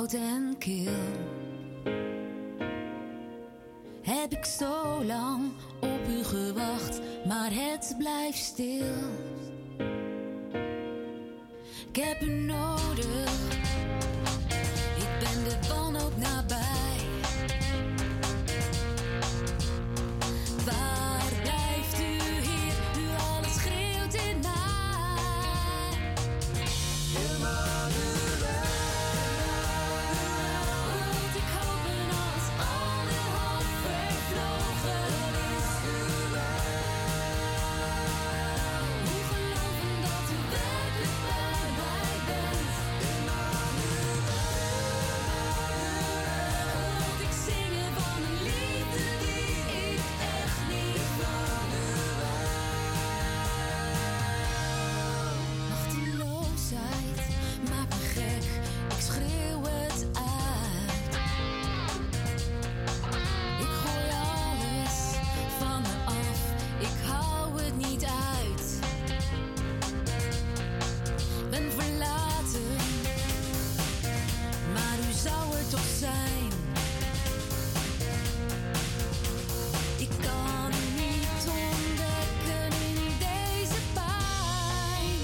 koud en kil. Heb ik zo lang op u gewacht, maar het blijft stil. Ik heb u nodig, ik ben de wanhoop nabij. Waar blijft u hier, u alles schreeuwt in mij? Emmanuel, moet ik hopen als alle hoop vervlogen is. Hoe geloven dat u werkelijk bij mij bent? Moet ik zingen van een liefde die ik echt niet van u machteloosheid maakt me gek, ik schreeuw het uit. Ik gooi alles van me af, ik hou het niet uit. Ben verlaten, maar u zou er toch zijn. Ik kan u niet ontdekken in deze pijn.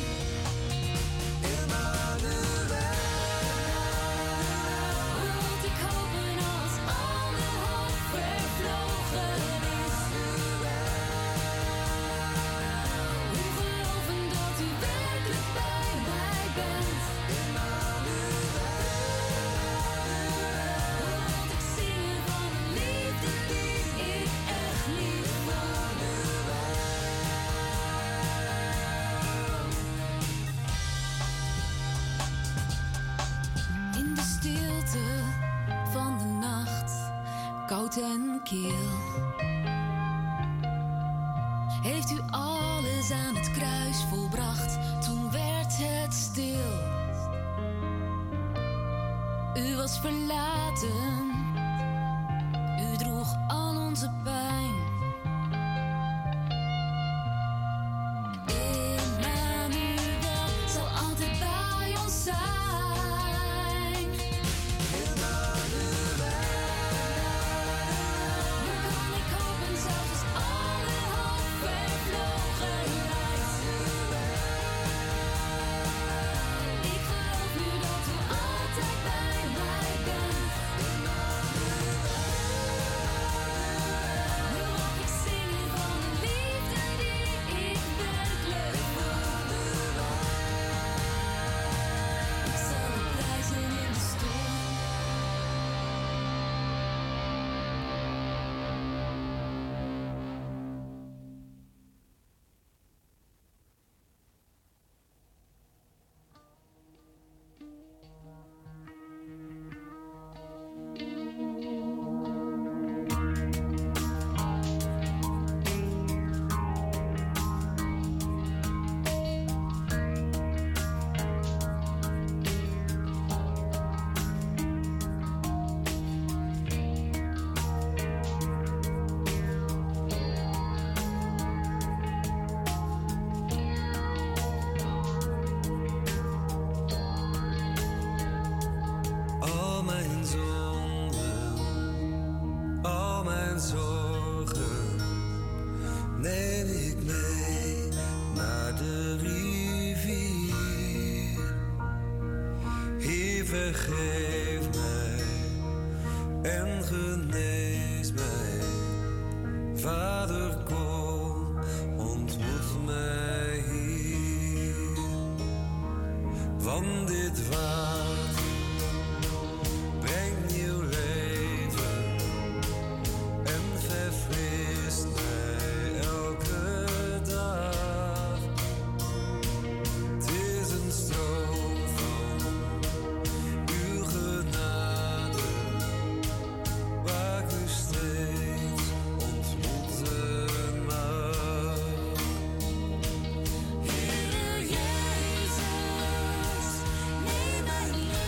Moet ik hopen als alle hoop vervlogen is. Hoe geloven dat u werkelijk bij mij bent. Moet ik zingen van een liefde die ik echt niet van u in de stilte van de nacht, koud en kil. Heeft u alles aan het kruis volbracht, toen werd het stil. U was verlaten, u droeg al onze pijn. Emmanuel zal altijd bij ons zijn. Hoe kan ik hopen zelfs als alle hoop vervlogen lijkt? Ik geloof nu dat u altijd bij mij bent. Nu mag ik zingen van een liefde die ik werkelijk van u ik zal u prijzen in de storm. Al mijn zonden, al mijn zorgen, neem ik mee naar de rivier. Hier vergeef mij en genees mij. Vader, kom, ontmoet mij hier. Want dit water brengt nieuw leven en verfrist mij elke dag. Het is een stroom van uw genade, waar ik u steeds ontmoeten mag. Heer Jezus, neem mijn leven.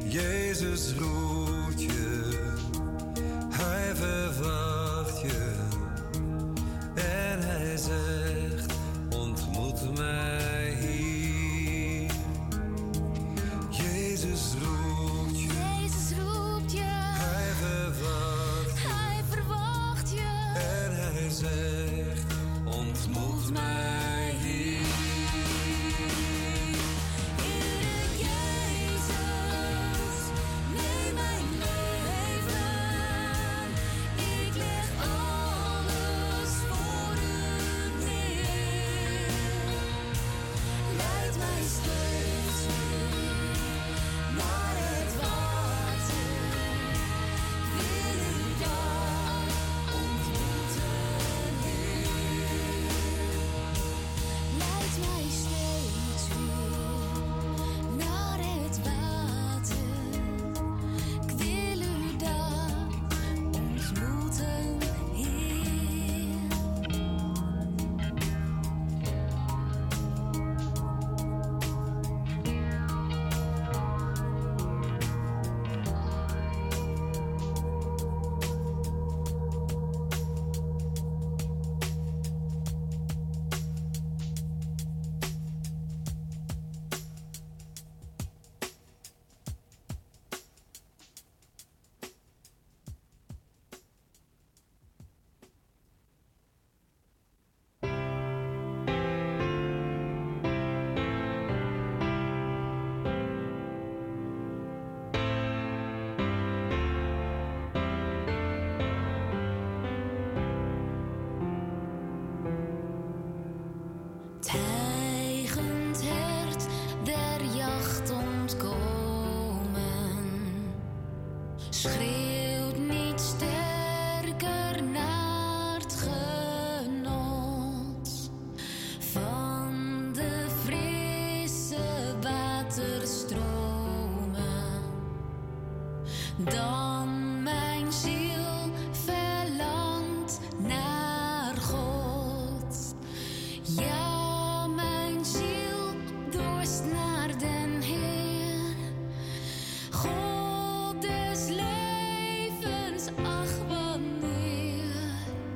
Jezus roept je, hij verwacht je en hij zegt, ontmoet mij hier. Jezus roept je, hij verwacht je en hij zegt, ontmoet mij hier. Tijgend hert der jacht ontkomen, schreeuwt niet sterker naar het genot van de frisse waterstromen dan mijn ziel verlangt naar God. Ja, naar den Heer, God des levens, ach wanneer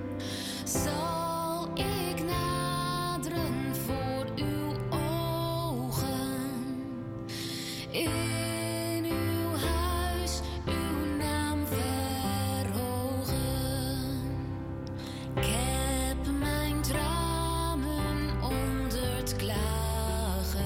zal ik naderen voor uw ogen, in uw huis uw naam verhogen. Ik heb mijn tranen onder het klagen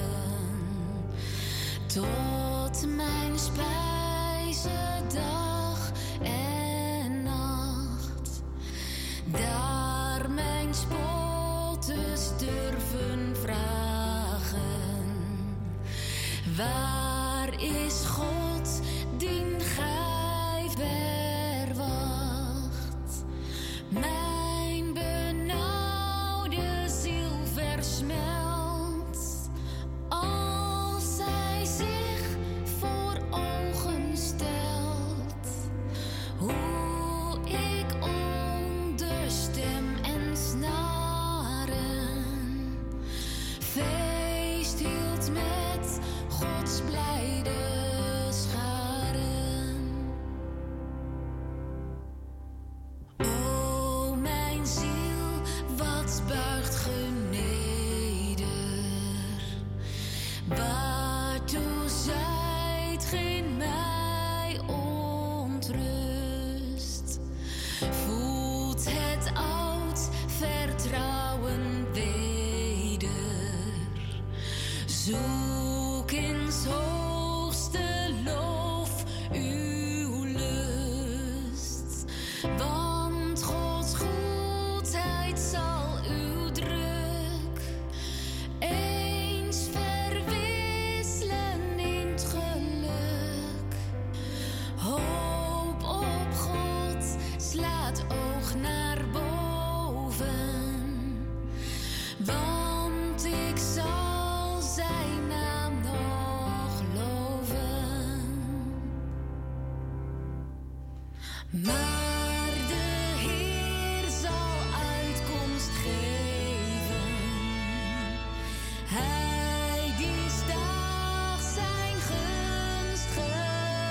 tot mijn spijze dag en nacht, daar mijn spotters durven vragen. Waar is God dien gij verwacht? Mijn benauwde ziel versmelt als zij zich voor ogen stelt, hoe ik onder stem en snaren feest hield met Gods blijde scharen. O mijn ziel, wat buigt ge neder? Waartoe zijt ge in mij ontrust? Voelt het oud vertrouwen weder? Zoek in 's hoogste lof uw lust, want Gods goedheid zal uw druk eens verwisselen in 't geluk. Hoop op God, slaat oog naar boven, want ik zal zijn naam nog loven. Maar de Heer zal uitkomst geven, Hij die 's daags zijn gunst geeft.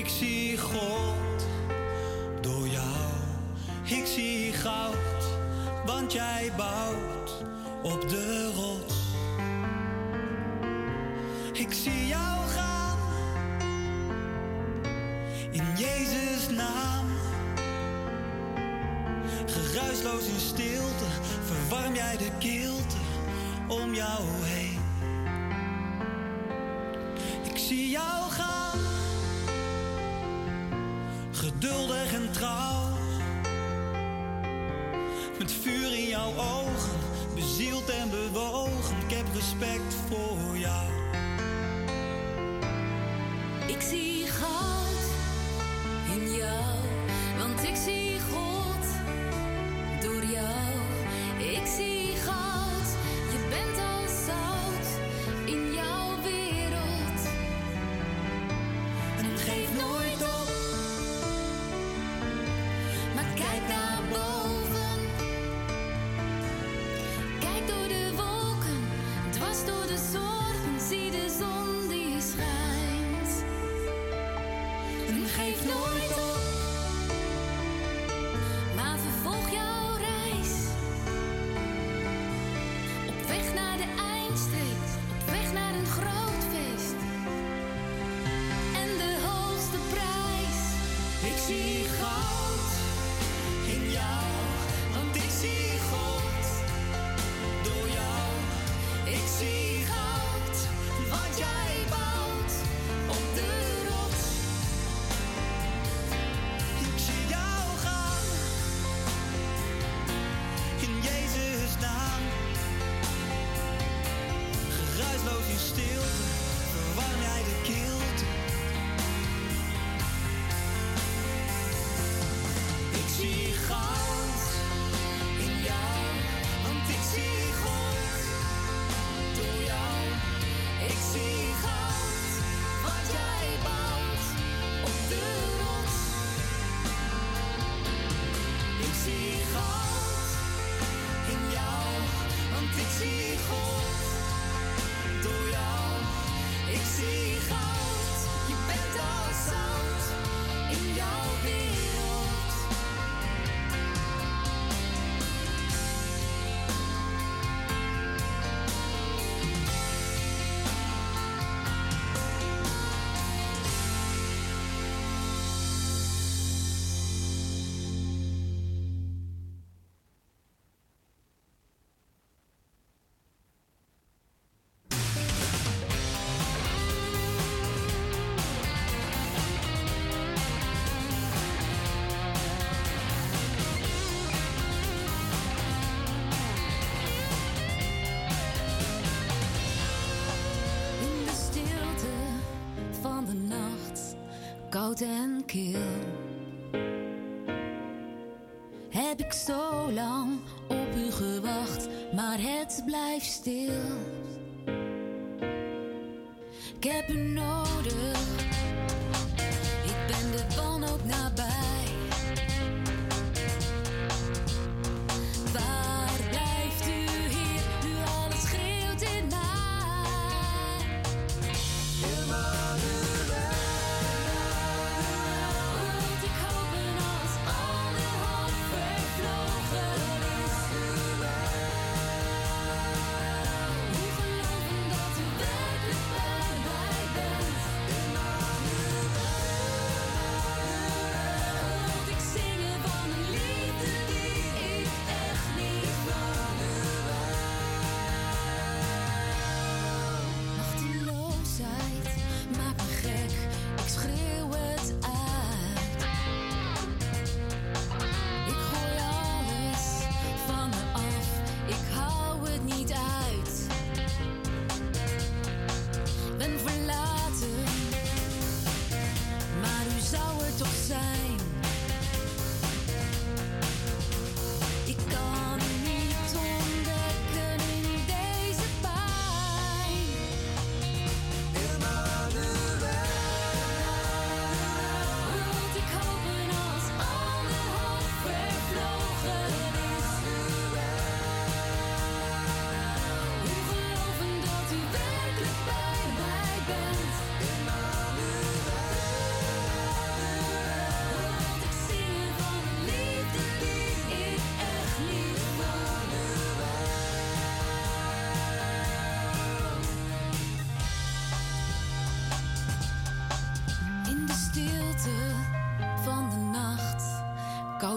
Ik zie God door jou. Ik zie goud, want jij bouwt op de rots. Ik zie jou gaan, in Jezus' naam. Geruisloos in stilte, verwarm jij de kilte om jou heen. Ik zie jou gaan, geduldig en trouw. Met vuur in jouw ogen, bezield en bewogen. Ik heb respect voor jou. Ik zie goud in jou, want ik zie God door jou. Ik zie goud, je bent als zout in jouw wereld. En geef nooit op, maar kijk naar boven. Kijk door de wolken, dwars door de zorgen, zie de zon die schijnt. En geef nooit op, maar vervolg jouw reis. Op weg naar de eindstreep, op weg naar een groot feest. En de hoogste prijs. Ik zie goud in jou, want ik zie God door jou. Ik zie goud, wat jij bouwt op de rots. Ik zie jou gaan, in Jezus' naam. Geruisloos in stilte, verwarm jij de kilte. Ik zie goud in jou, want ik zie God door jou. Ik zie goud, wat jij bouwt op de rots. Ik zie goud in jou, want ik zie God door jou. Ik zie goud, je bent als zout in jouw wereld. In de stilte van de nacht, koud en kil, heb ik zo lang op u gewacht, maar het blijft stil. Ik heb u nodig, ik ben de wanhoop nabij. Waar blijft u hier, nu alles schreeuwt in mij? Want ik hoop als alle hoop vervlogen is. Hoe geloven dat u werkelijk bij mij bent?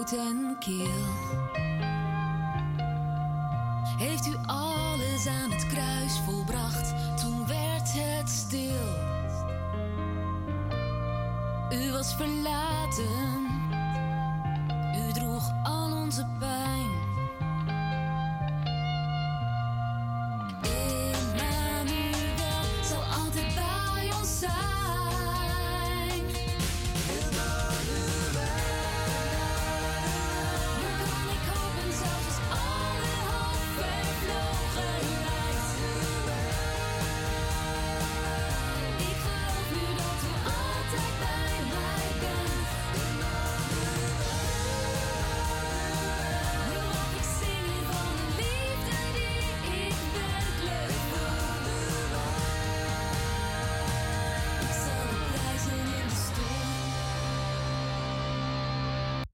dood en kil. Heeft u alles aan het kruis volbracht, toen werd het stil. U was verlaten